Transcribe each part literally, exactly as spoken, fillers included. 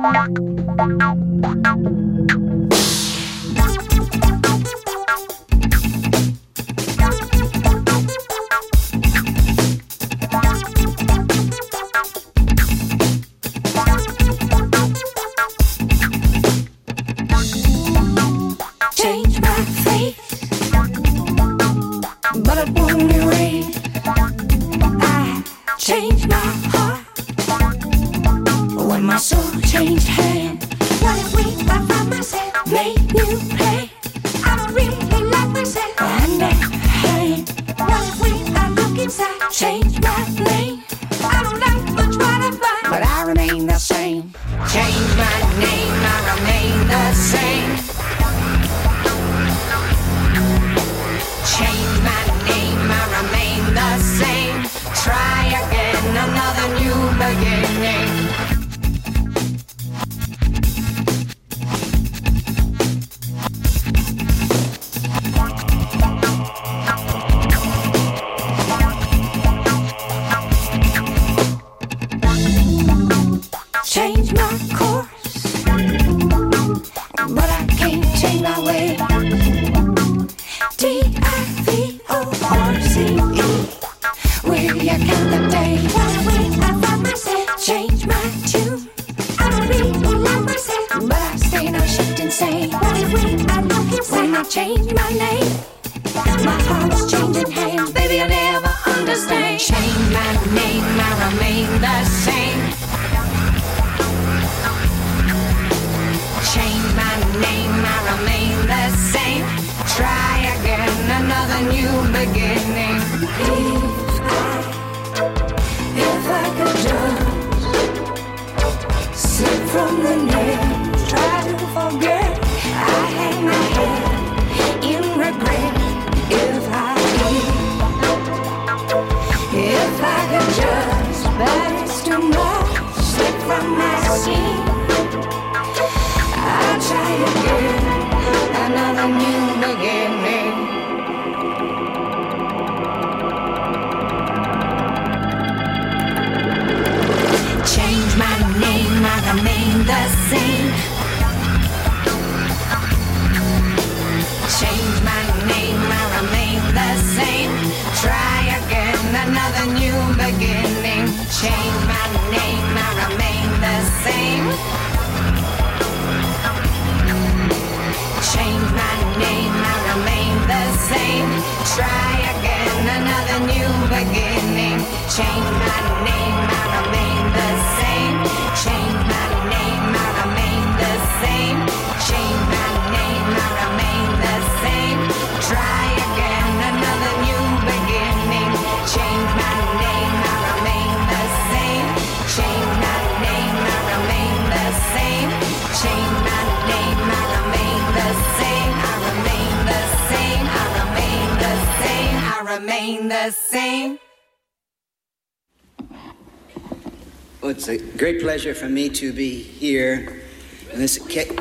Well, it's a great pleasure for me to be here in this ca-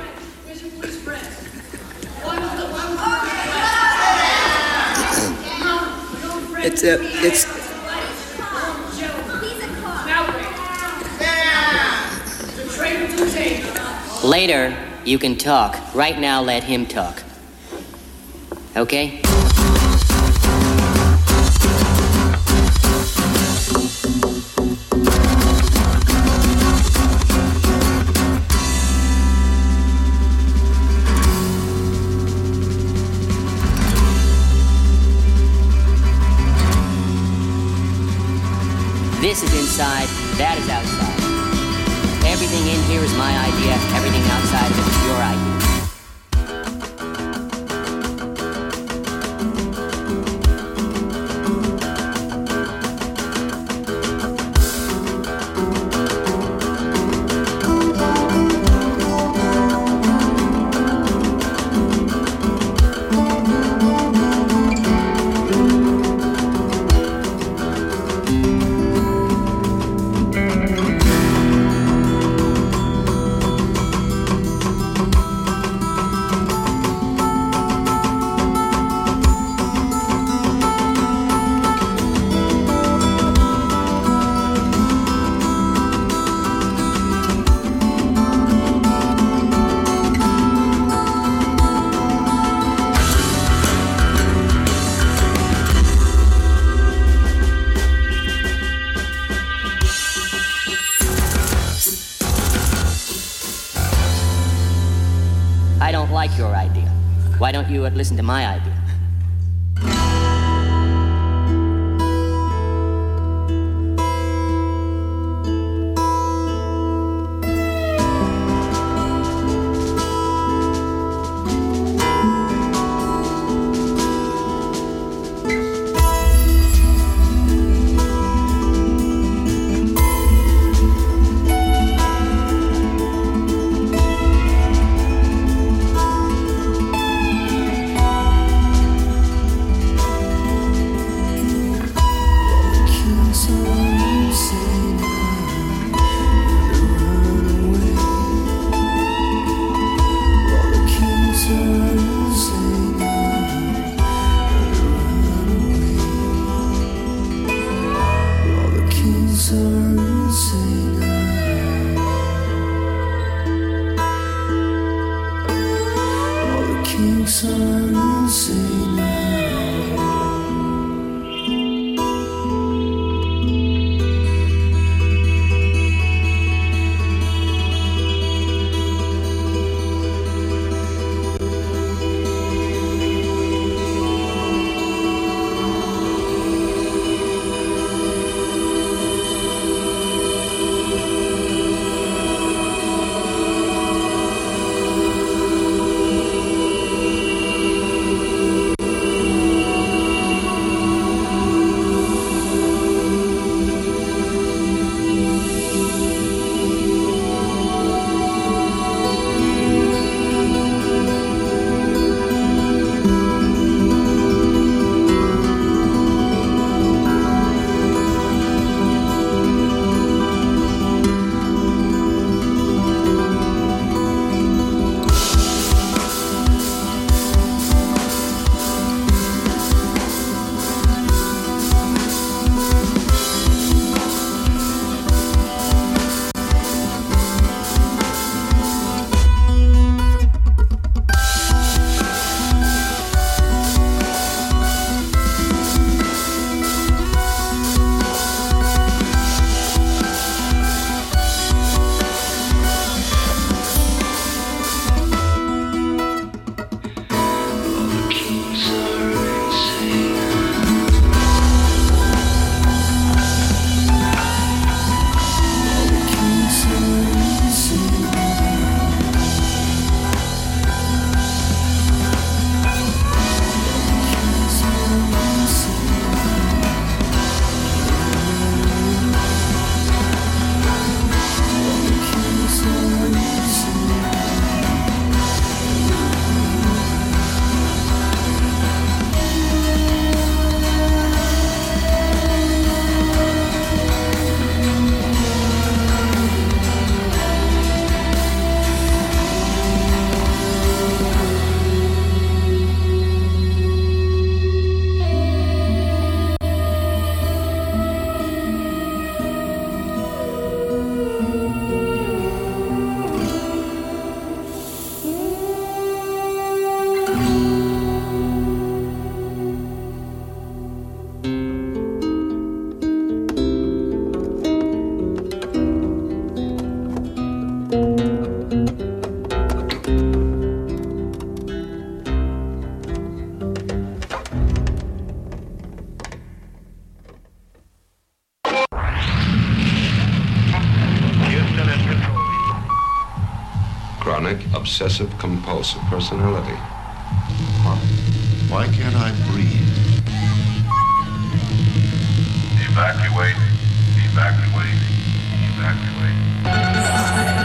It's a it's Later, you can talk. Right now, let him talk. Okay? This is inside, that is outside. Everything in here is my idea, everything outside of it is your idea. don't like your idea. Why don't you uh, listen to my idea? Obsessive compulsive personality. Huh. Why can't I breathe? Evacuate. Evacuate. Evacuate.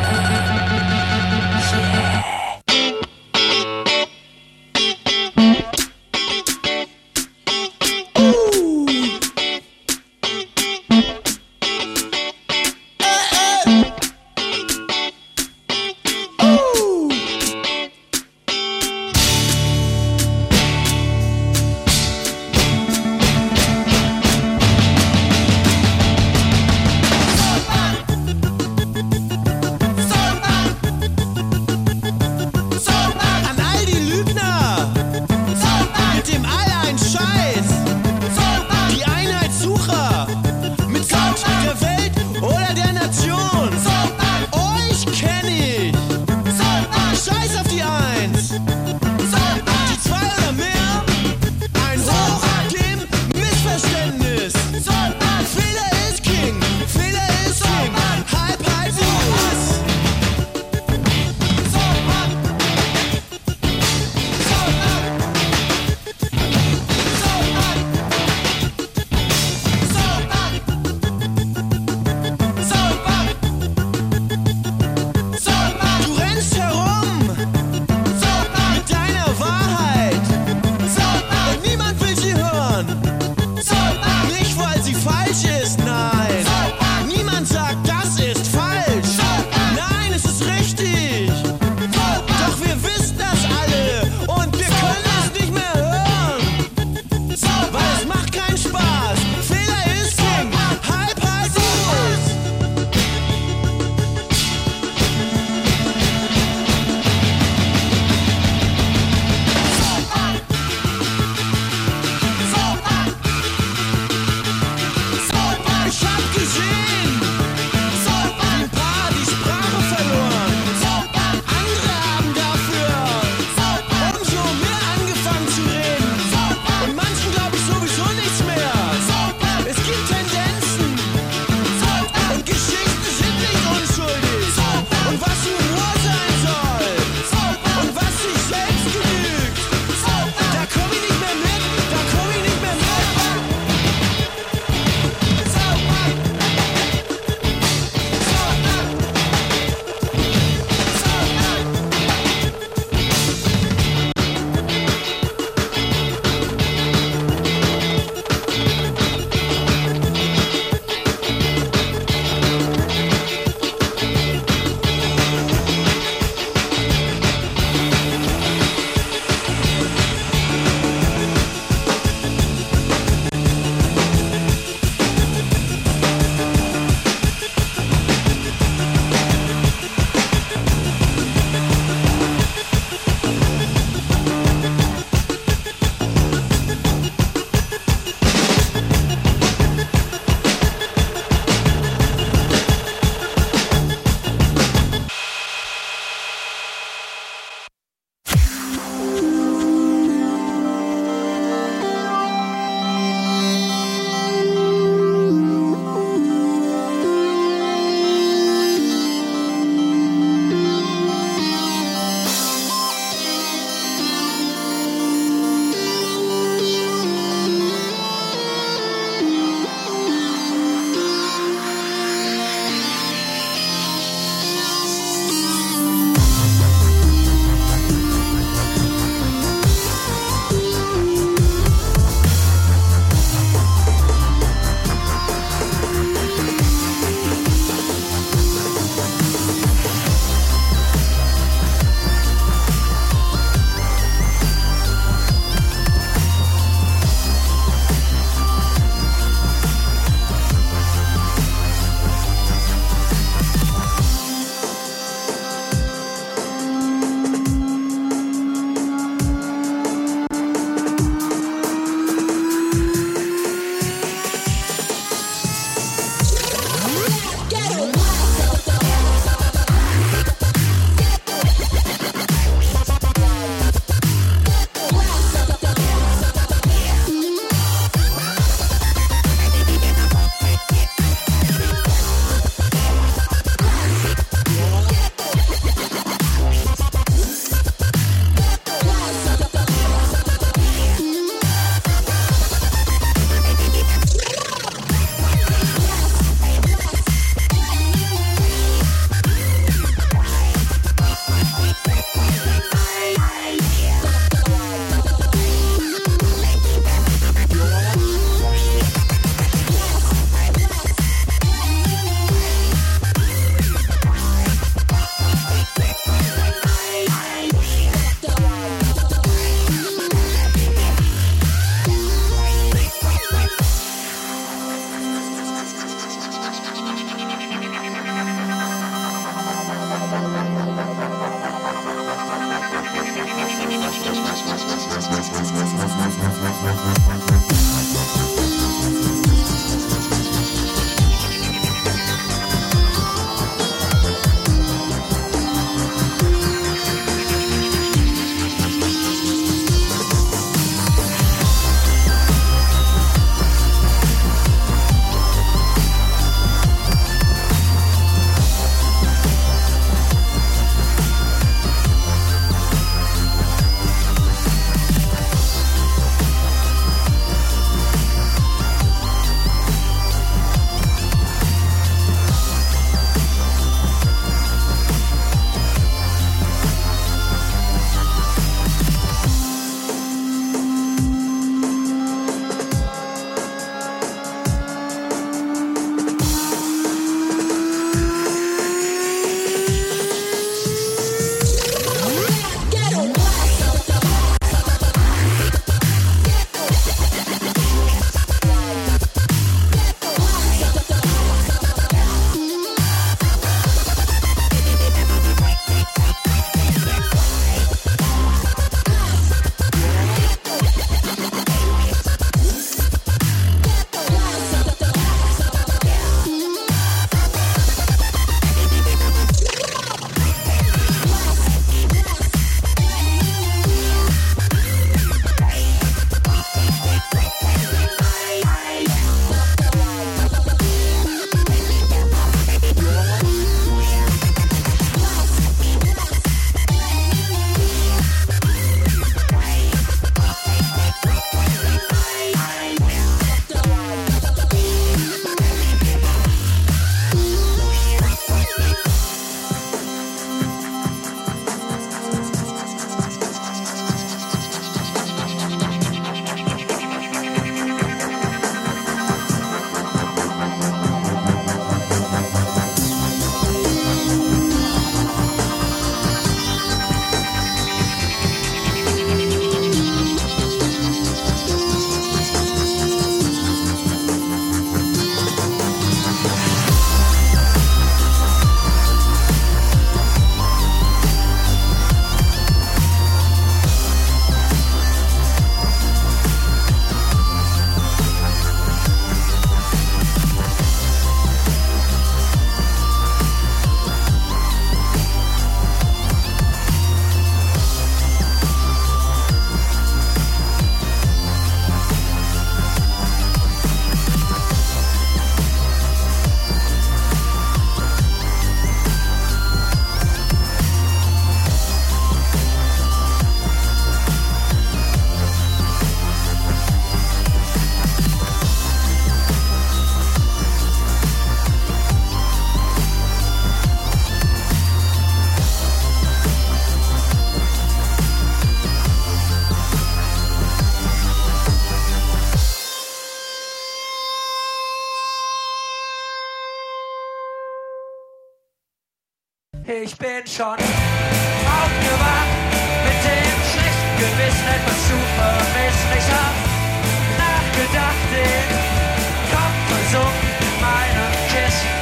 ich bin schon aufgewacht mit dem schlechten Gewissen, etwas zu vermissen. Ich hab nachgedacht, den Kopf versunken in meinem Kissen.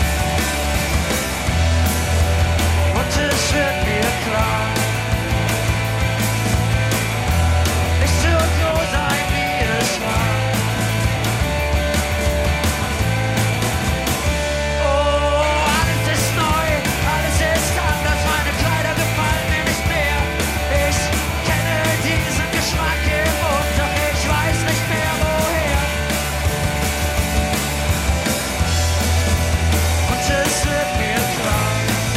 Und es wird mir klar, nicht so groß sein, wie es war. Oh, alles ist neu, alles ist anders, meine Kleider gefallen mir nicht mehr. Ich kenne diesen Geschmack im Mund, doch ich weiß nicht mehr woher. Und es wird mir klar.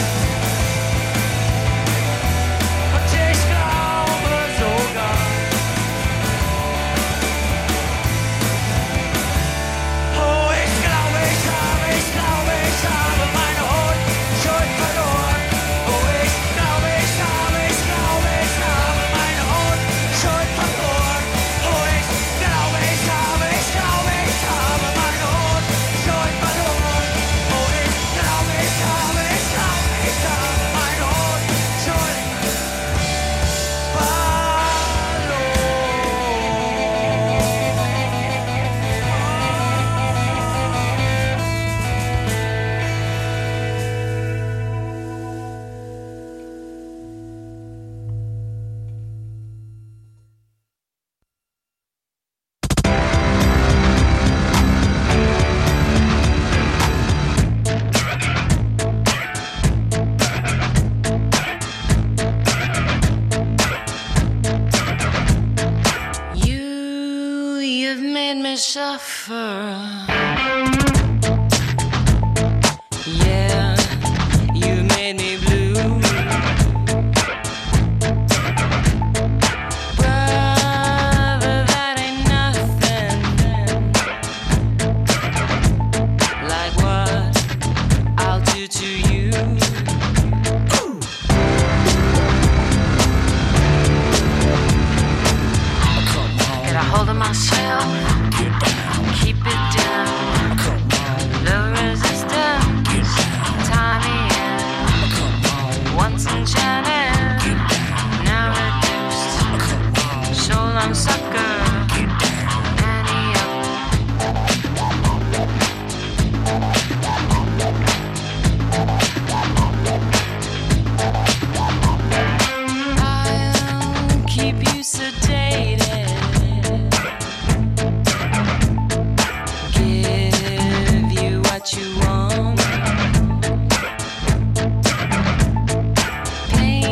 Und ich glaube sogar, oh, ich glaube, ich habe, ich glaube, ich habe meine Unschuld verloren. Oh, ich glaube, ich habe, ich glaube, ich habe meine Unschuld verloren. Oh, ich glaube, ich habe, ich glaube, ich habe meine Unschuld verloren. Oh, ich glaube, ich habe, ich glaube, ich habe meine Unschuld You, you've made me suffer. Yeah, you made me blue. Brother, that ain't nothing like what I'll do to you. Get a hold of myself, keep it down. Love resistance, tie me in. Once enchanted, now reduced. So long sucker, Annie up. I'll keep you sedated. Give you what you want. Paint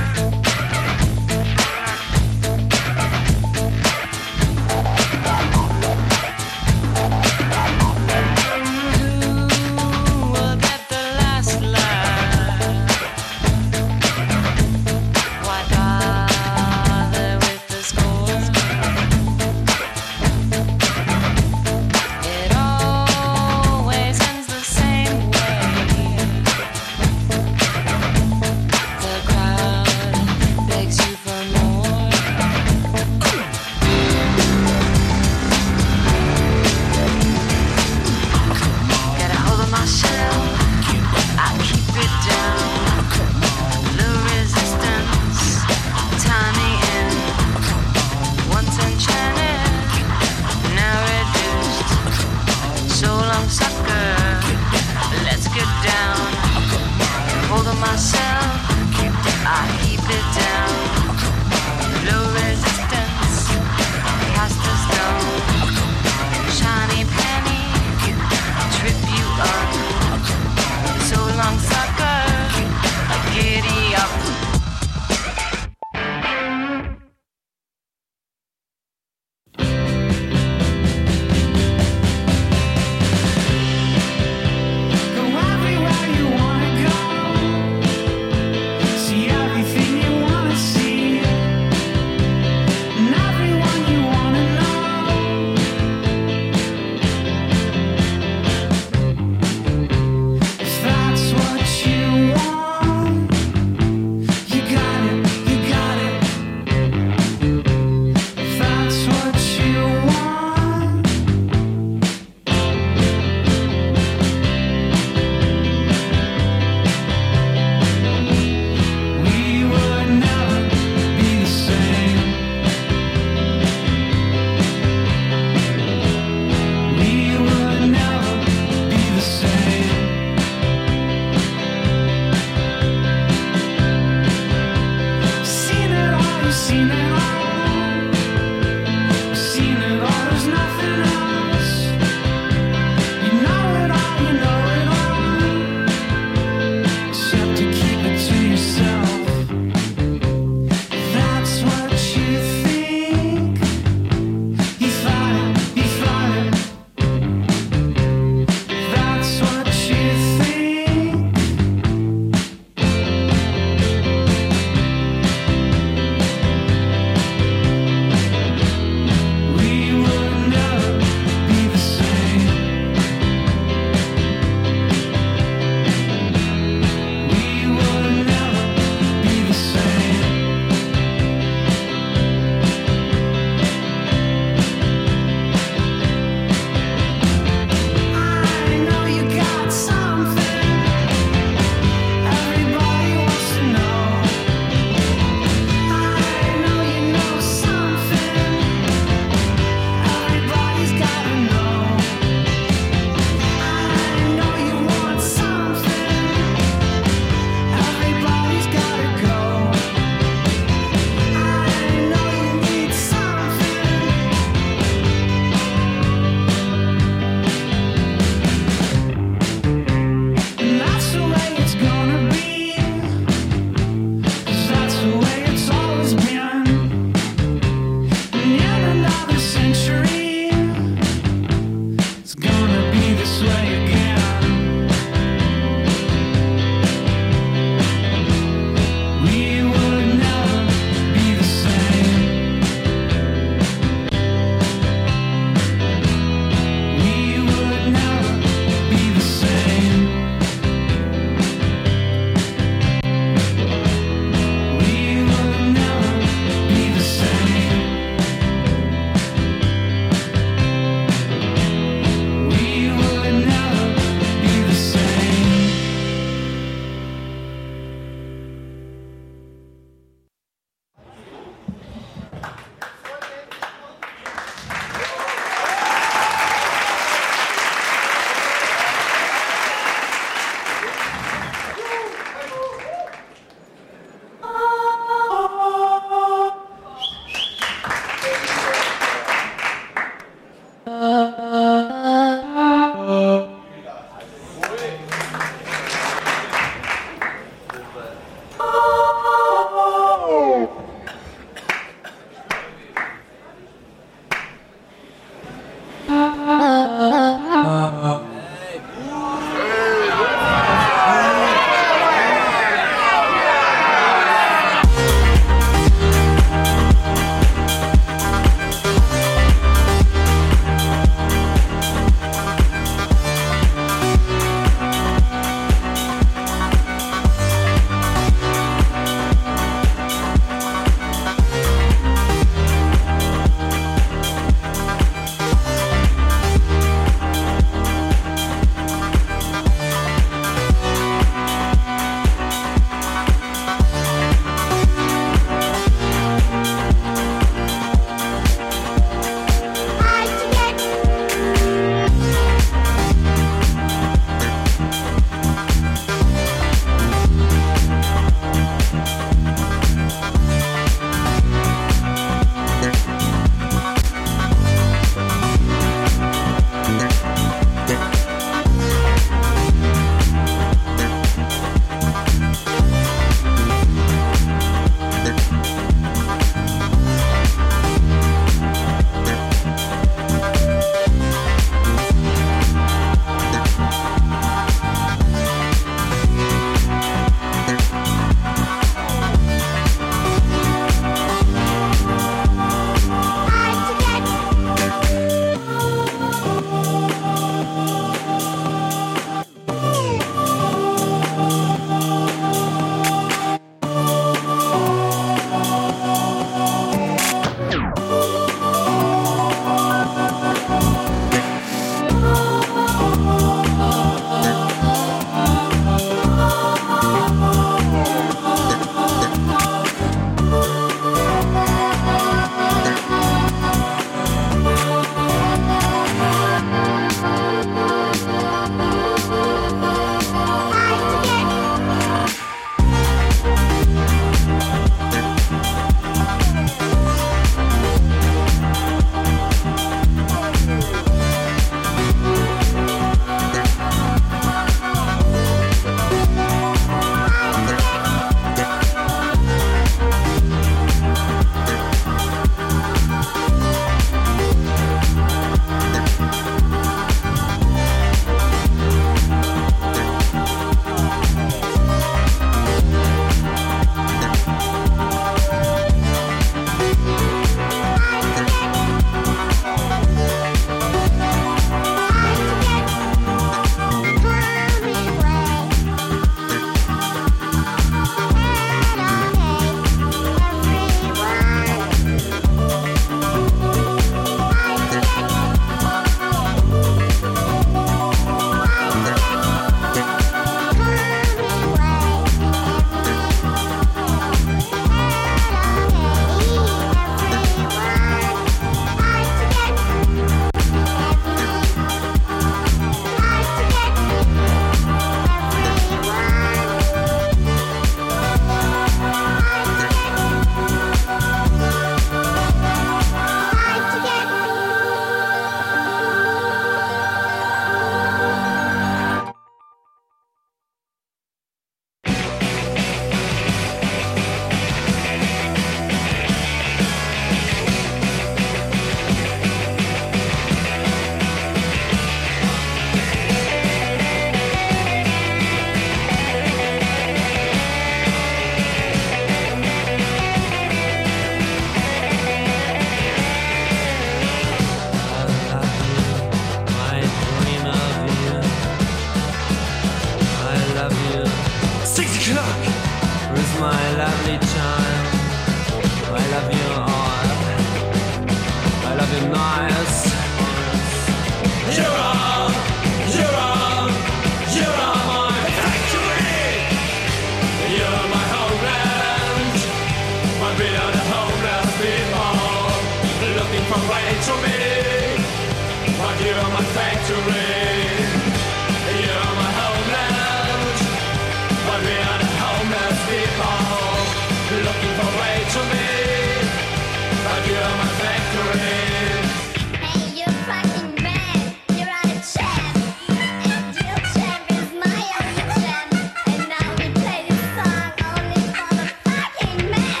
looking for way to me. But you're my factory. You're my homeland. But we are the homeless people. Looking for way to me. But you're my factory. Hey, you're fucking mad. You're out of champ. And your champ is my only champ. And now we play this song only for the fucking mad.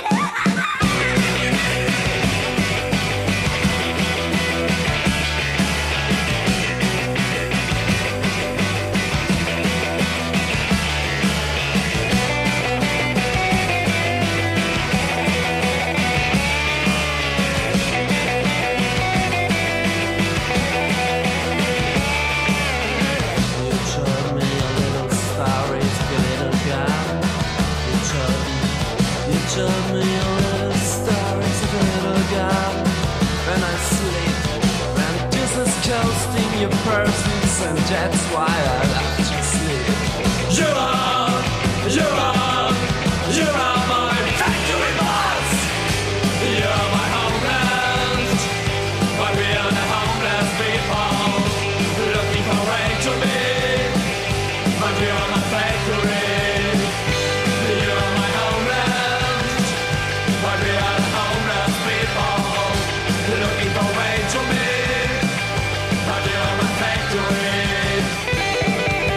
Told me a little stories of little girl. When I sleep, when this is coasting your persons, and that's why I love to sleep. You are, you are, you are my factory boss. You're my homeland, but we are the homeless people. Looking for way to me, but you're my factory. You're my homeland. But we are the homeless people. Looking for way to me. But you're my factory.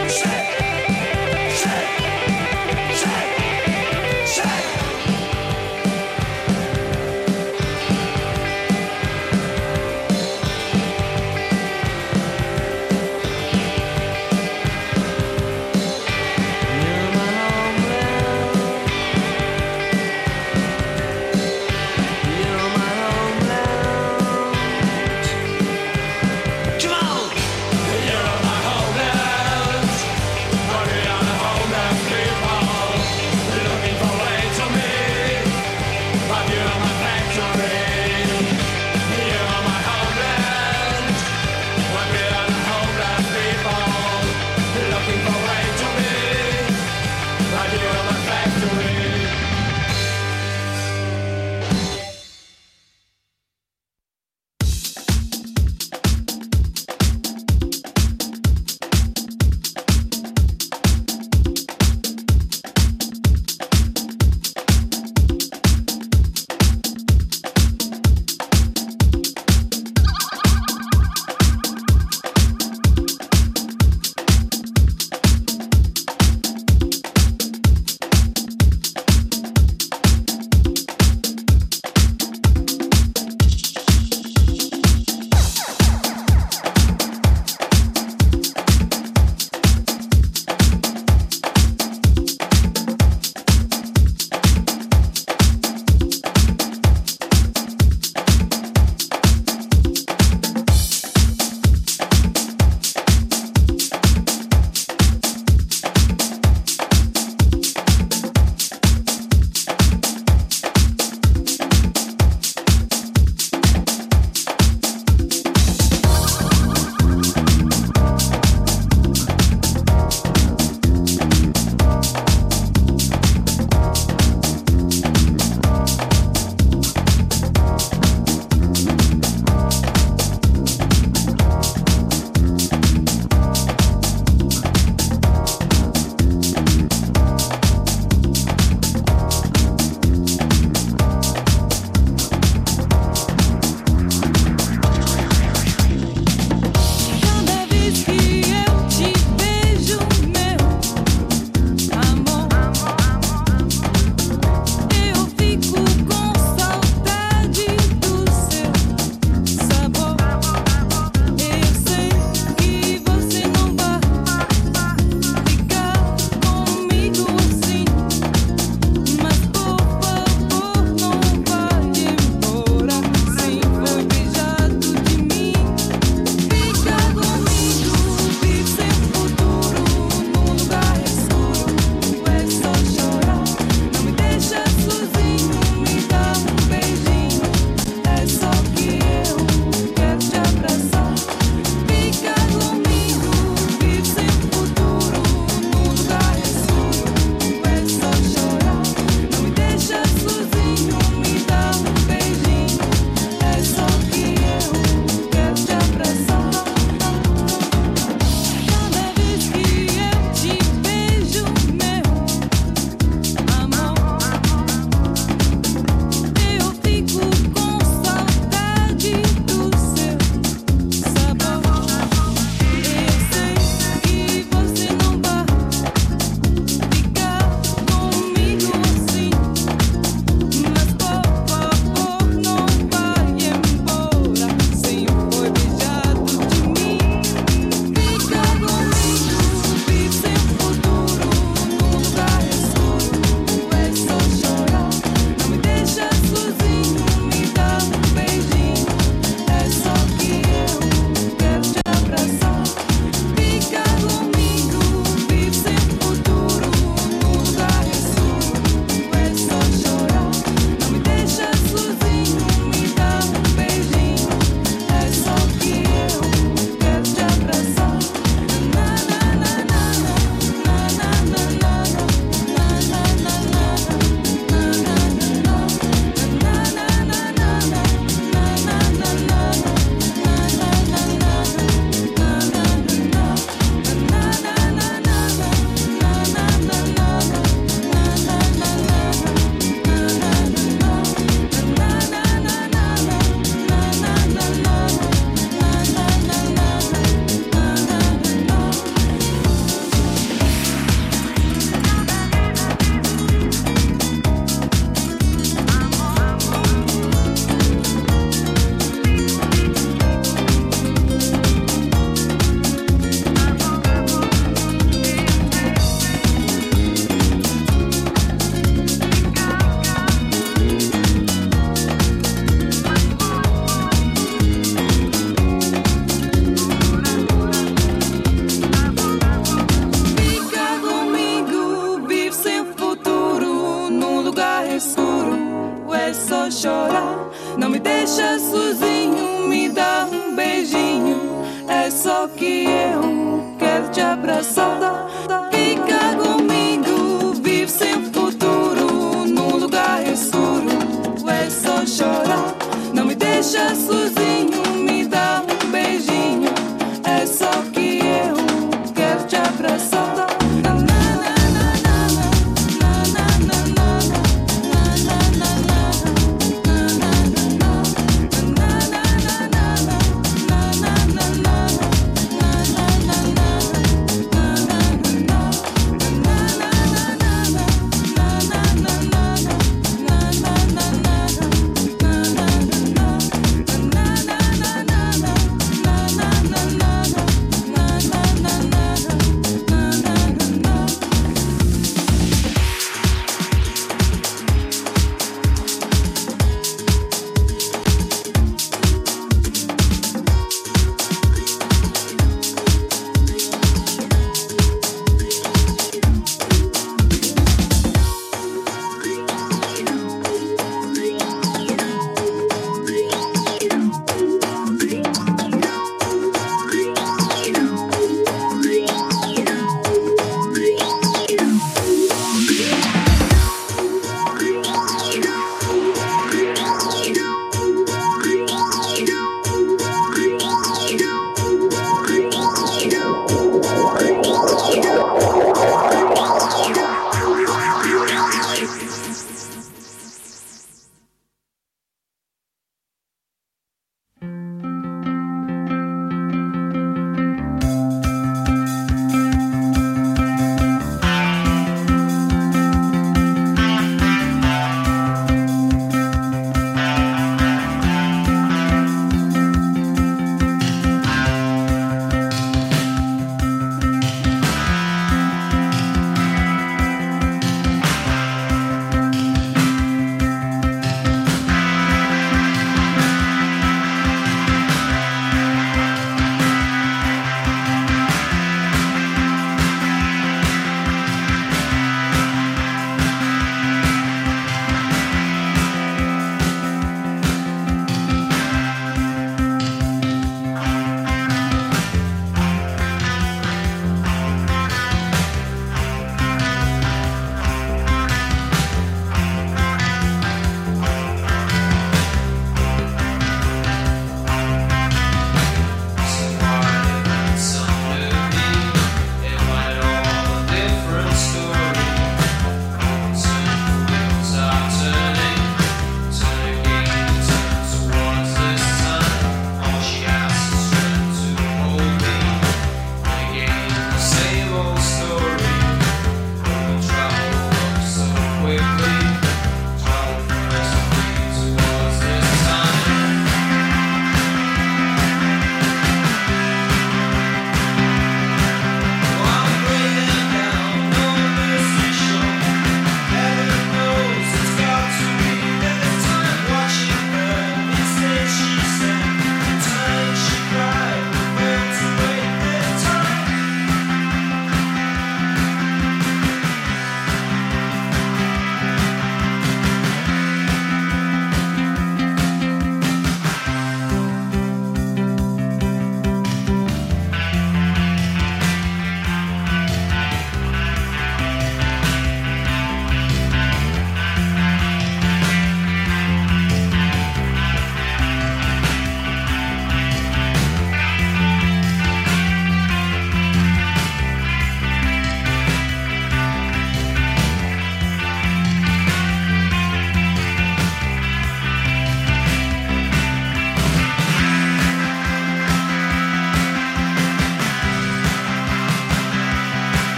te abraçar. Fica comigo, vive sem futuro, num lugar escuro. É só chorar, não me deixa sozinho, me dá um beijinho. É só que eu quero te abraçar.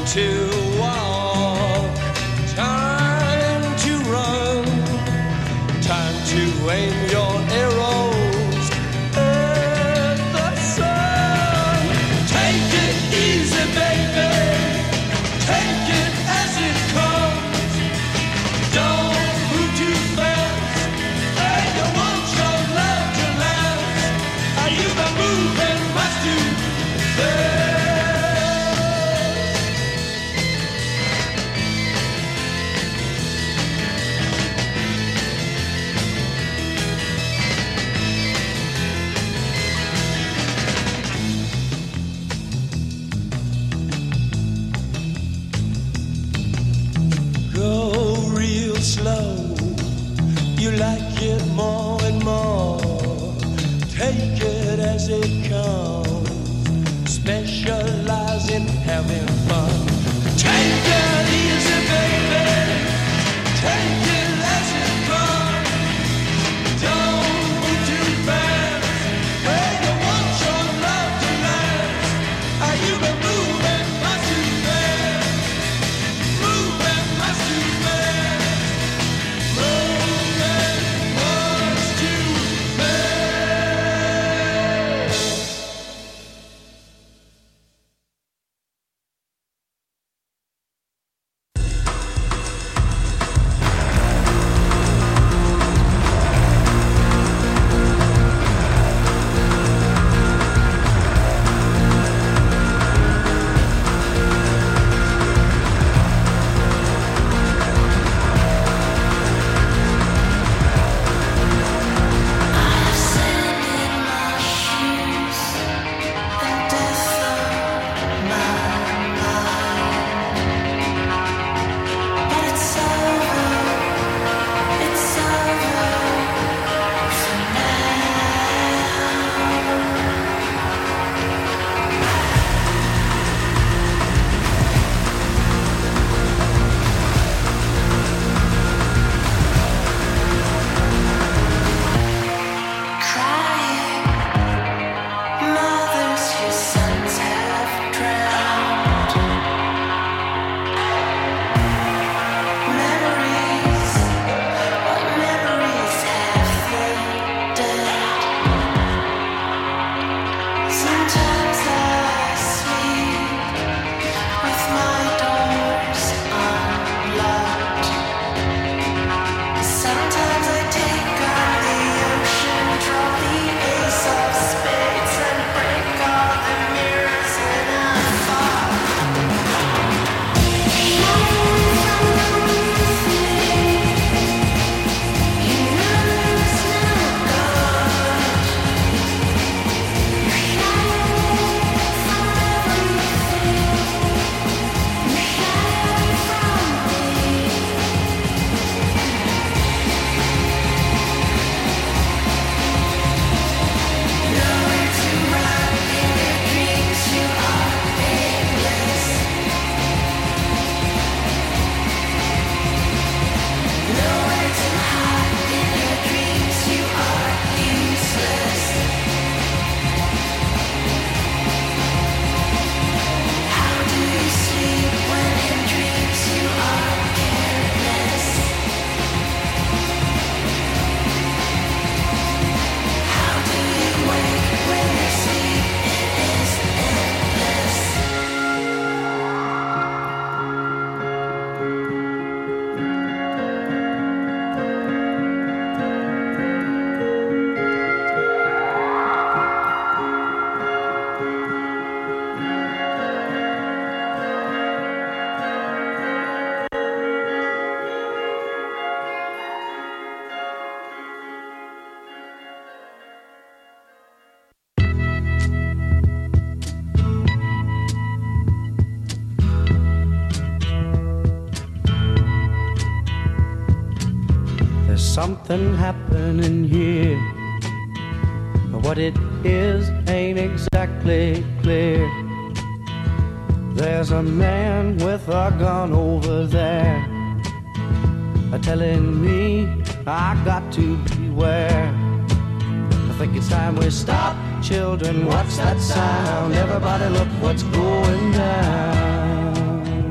to walk, time to run, time to aim your arrows at the sun. Take it easy, baby, take it as it comes. Don't move too fast, and you want your love to last. Are you been moving much too fast? Slow, you like it more and more. Take it as it comes. Specialize in having fun. Take it easy, baby. Take it as it comes. Don't move too fast. Hey, you want your love to last. Are you been moving much too fast? Moving much too fast. something happening here. What it is ain't exactly clear. There's a man with a gun over there, telling me I got to beware. I think it's time we stop, children. What's that sound? Everybody look what's going down.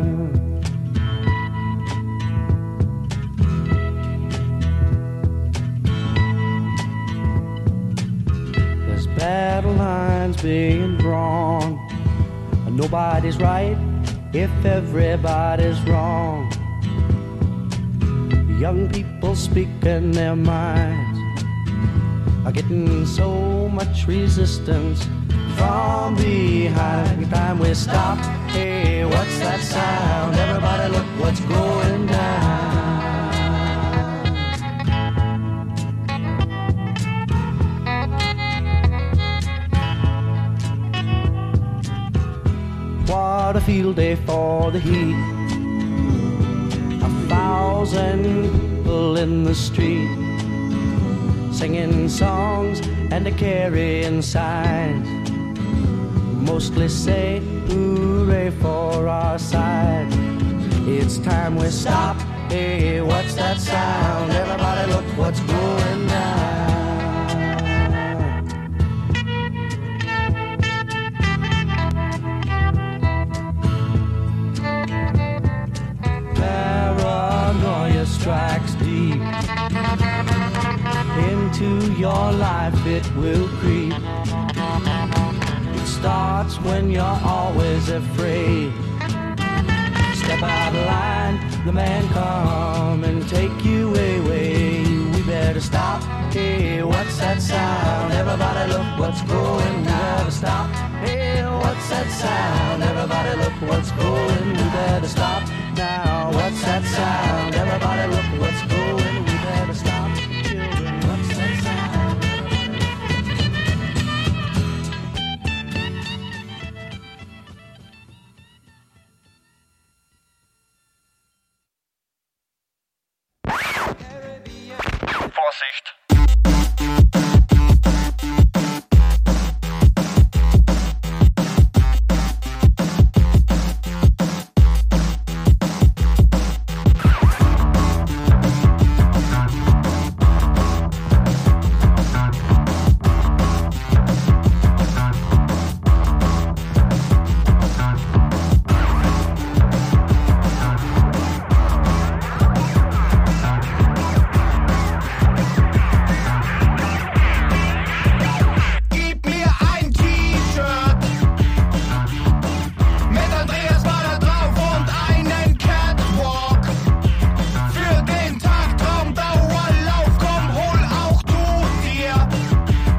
battle lines being drawn. Nobody's right if everybody's wrong. Young people speaking their minds are getting so much resistance from behind. Every time we stop, hey, what's that sound? Everybody look what's going down. What a field day for the heat. A thousand people in the street, singing songs and a carrying signs. Mostly say hooray for our side. It's time we stop. Hey, what's that sound? Everybody look what's going down. Paranoia strikes deep into your life, it will creep. It starts when you're always afraid. Step out of line, the man come and take you away. We better stop. Hey, what's that sound? Everybody look what's going. We better stop. Hey, what's that sound? Everybody look what's going. We better stop now. What's that sound? Everybody look what's